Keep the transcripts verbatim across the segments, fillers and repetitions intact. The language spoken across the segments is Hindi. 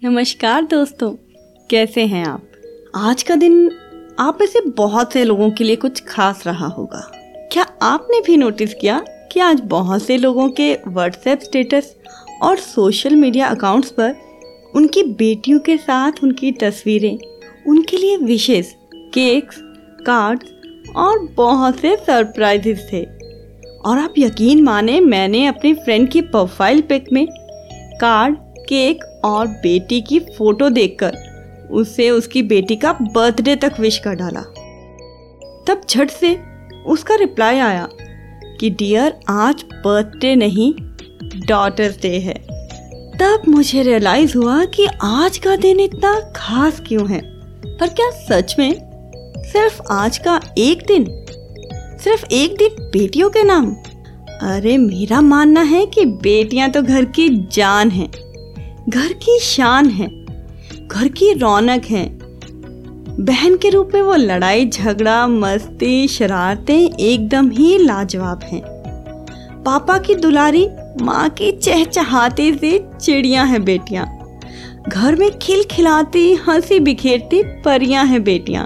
नमस्कार दोस्तों, कैसे हैं आप। आज का दिन आप में से बहुत से लोगों के लिए कुछ खास रहा होगा। क्या आपने भी नोटिस किया कि आज बहुत से लोगों के व्हाट्सएप स्टेटस और सोशल मीडिया अकाउंट्स पर उनकी बेटियों के साथ उनकी तस्वीरें, उनके लिए विशेष केक्स, कार्ड्स और बहुत से सरप्राइजेस थे। और आप यकीन माने, मैंने अपनी फ्रेंड की प्रोफाइल पिक में कार्ड, केक और बेटी की फोटो देखकर उसे उसकी बेटी का बर्थडे तक विश कर डाला। तब झट से उसका रिप्लाई आया कि डियर, आज बर्थडे नहीं डॉटर्स डे है। तब मुझे रियलाइज हुआ कि आज का दिन इतना खास क्यों है। पर क्या सच में सिर्फ आज का एक दिन, सिर्फ एक दिन बेटियों के नाम? अरे मेरा मानना है कि बेटियां तो घर की जान हैं, घर की शान है, घर की रौनक है। बहन के रूप में वो लड़ाई झगड़ा, मस्ती, शरारतें एकदम ही लाजवाब हैं। पापा की दुलारी, माँ की चहचहाती सी चिड़ियां हैं बेटियां। घर में खिलखिलाती, हंसी बिखेरती परियां हैं बेटियां।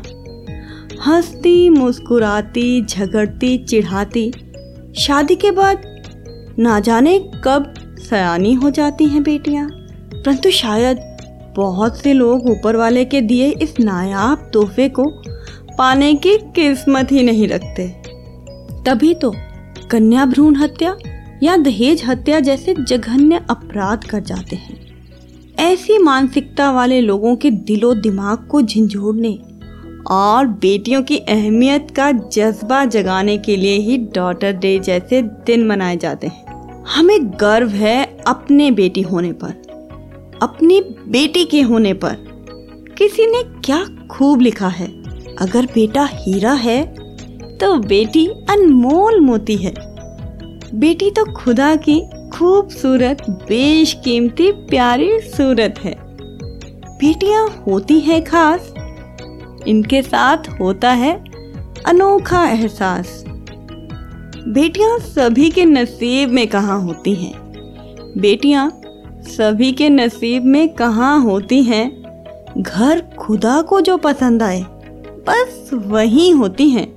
हंसती, मुस्कुराती, झगड़ती, चिढ़ाती, शादी के बाद ना जाने कब सयानी हो जाती हैं बेटियां। परंतु शायद बहुत से लोग ऊपर वाले के दिए इस नायाब तोहफे को पाने की किस्मत ही नहीं रखते। तभी तो कन्या भ्रूण हत्या या दहेज हत्या जैसे जघन्य अपराध कर जाते हैं। ऐसी मानसिकता वाले लोगों के दिलो दिमाग को झंझोड़ने और बेटियों की अहमियत का जज्बा जगाने के लिए ही डॉटर डे जैसे दिन मनाए जाते हैं। हमें गर्व है अपने बेटी होने पर, अपनी बेटी के होने पर। किसी ने क्या खूब लिखा है, अगर बेटा हीरा है तो बेटी अनमोल मोती है। बेटी तो खुदा की खूबसूरत, बेशकीमती, प्यारी सूरत है। बेटियां होती हैं खास, इनके साथ होता है अनोखा एहसास। बेटियां सभी के नसीब में कहाँ होती हैं, बेटियां सभी के नसीब में कहाँ होती हैं। घर खुदा को जो पसंद आए बस वही होती हैं।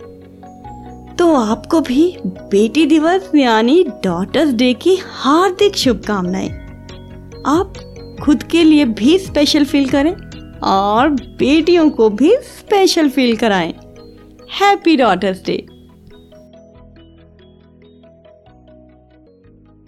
तो आपको भी बेटी दिवस यानी डॉटर्स डे की हार्दिक शुभकामनाएं। आप खुद के लिए भी स्पेशल फील करें और बेटियों को भी स्पेशल फील कराएं। Happy daughters day.